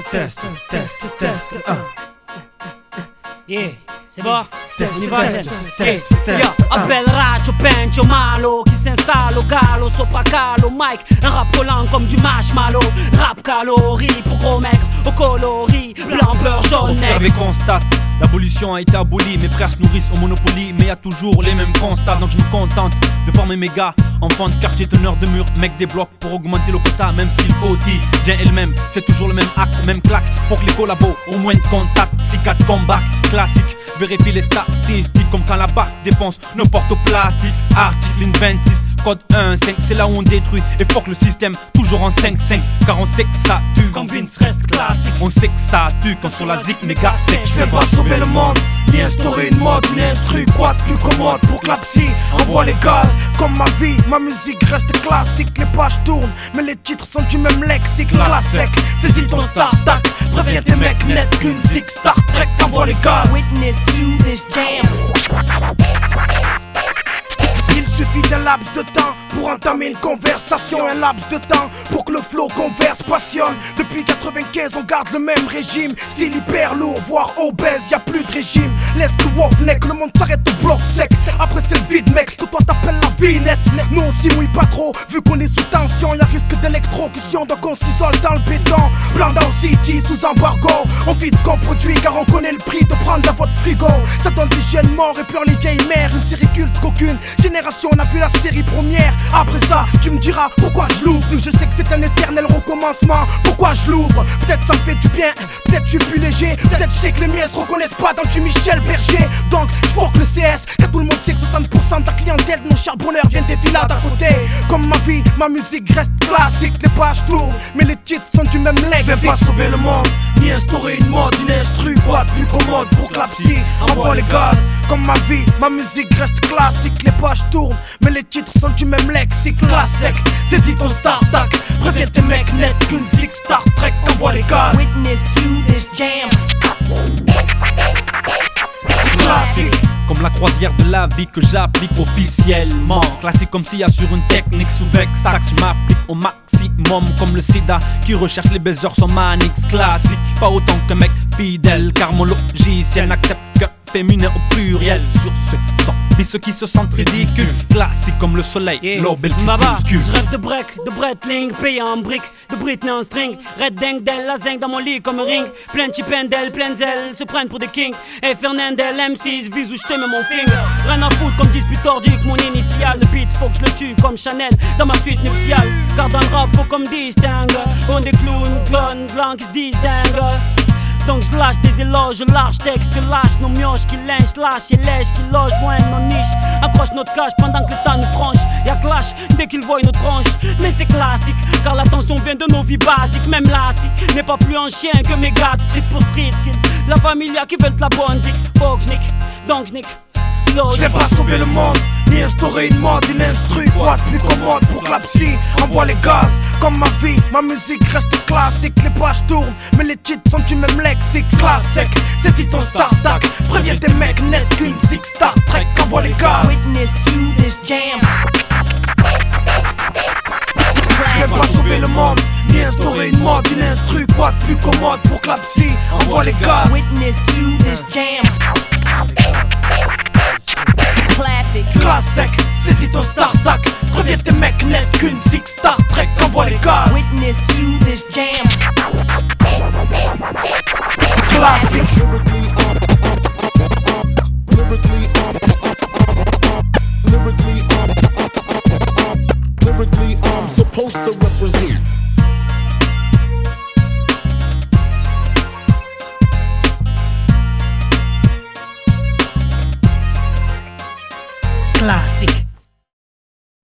Yeah, c'est bon? On y va, appelle Racho, Pencho, Malo, qui s'installe au gallo, sopra calo, Mike, un rap collant comme du marshmallow, rap calories, pour gros maigres, au coloris, blanc, beurre, jaune, observe et constate, l'abolition a été abolie, mes frères se nourrissent au Monopoly, mais y a toujours les mêmes constats, donc je me contente de former mes gars, enfants de quartier, teneurs de mur, mec des blocs pour augmenter le quota, même si le quotidien est le même, c'est toujours le même acte, même claque, faut que les collabos, au moins de contact, si 4 combats, classique, vérifie les statistiques, comme quand la BAC défonce nos portes au plastique, article 26, code 1.5, c'est là où on détruit et fuck le système, toujours en 5-5, car on sait que ça tue, quand Vince reste classique, on sait que ça tue, quand sur la zik, méga sec. Je vais pas sauver le monde, ni instaurer une mode, une instru, quoi de plus commode pour que la psy envoie les gaz. Comme ma vie, ma musique reste classique, les pages tournent, mais les titres sont du même lexique. La sec, saisis ton start-up, préviens tes mecs net qu'une zik, Star Trek envoie les gaz. Witness to this jam. Il suffit d'un laps de temps pour entamer une conversation, un laps de temps pour que le flow converse, passionne. Depuis 95 on garde le même régime, style hyper lourd, voire obèse, y'a plus de régime. Laisse le wolf neck, le monde s'arrête au bloc sec. Après c'est le vide mec, ce que toi t'appelles la vie nette. Nous on s'y mouille pas trop, vu qu'on est sous tension, y'a risque d'électrocution, donc on s'isole dans le béton. Blandao City sous embargo, on vide ce qu'on produit car on connaît le prix de prendre dans votre frigo. Ça donne des jeunes morts et pleure les vieilles mères, une série culte qu'aucune génération n'a vu la série première. Après ça, tu me diras pourquoi je l'ouvre. Je sais que c'est un éternel recommencement. Pourquoi je l'ouvre? Peut-être ça me fait du bien, peut-être je suis plus léger, peut-être je sais que les miens se reconnaissent pas dans du Michel Berger. Donc, faut que le CS, car tout le monde sait que 60% de ta clientèle de mon charbonneur vient des villas d'à côté. Comme ma vie, ma musique reste classique. Les pages tournent, mais les titres sont du même lexique. Je vais pas sauver le monde, ni instaurer une mode, une instru, quoi de plus commode pour que la psy envoie les gaz. Comme ma vie, ma musique reste classique. Les pages tournent, mais les titres sont du même lexique. Classique, saisis ton start-up, préviens tes mecs net qu'une zik, Star Trek envoie les gaz. Witness to this jam. Classique, comme la croisière de la vie que j'applique officiellement. Classique comme s'il y a sur une technique sous Vextax, m'applique au maximum. Comme le sida qui recherche les baisers sans manix. Classique, pas autant qu'un mec fidèle, car mon logiciel n'accepte que féminin au pluriel. Sur ce sang, dis ceux qui se sentent ridicules. Classique comme le soleil, l'obel crépuscule. Je rêve de break, de Breitling, payé en briques, de Britney en string. Red ding del, la zinc dans mon lit comme un ring. Plein de chipendel, plein de zèle, se prennent pour des kings. Et Fernandel, M6, vise où je t'aime mon finger. Rien à foutre comme dispute ordique, mon initial. Le beat, faut que je le tue comme Chanel dans ma suite nuptiale. Car dans le rap, faut comme distingue. On des clowns, clones, blancs qui se distinguent. Donc je lâche des éloges, je lâche texte que lâche nos mioches qui lynchent, lâche et lèche qui loge loin de nos niches. Accroche notre cache pendant que le temps nous tranche. Y'a clash dès qu'ils voient nos tranches. Mais c'est classique, car la tension vient de nos vies basiques. Même là, n'est pas plus en chien que mes gars de street pour street skills. La familia qui veulent de la bonne zik. Faut que je nique, donc je nique. Je vais pas sauver le monde, ni instaurer une mode, une instru, quoi de plus commode pour que la psy envoie les gaz. Comme ma vie, ma musique reste classique. Les pages tournent, mais les titres sont du même lexique. Classique, saisis ton start-up, préviens tes mecs net qu'une zik, Star Trek envoie les gaz. Witness to this jam. Je vais pas sauver le monde, ni instaurer une mode, une instru, quoi de plus commode pour que la psy envoie les gaz. Witness to this jam. Classic. Classique, saisis ton start-up, préviens tes mecs net qu'une zik, Star Trek envoie les gaz. Witness to this jam. Classique. Lyrically, I'm supposed to represent. Classique.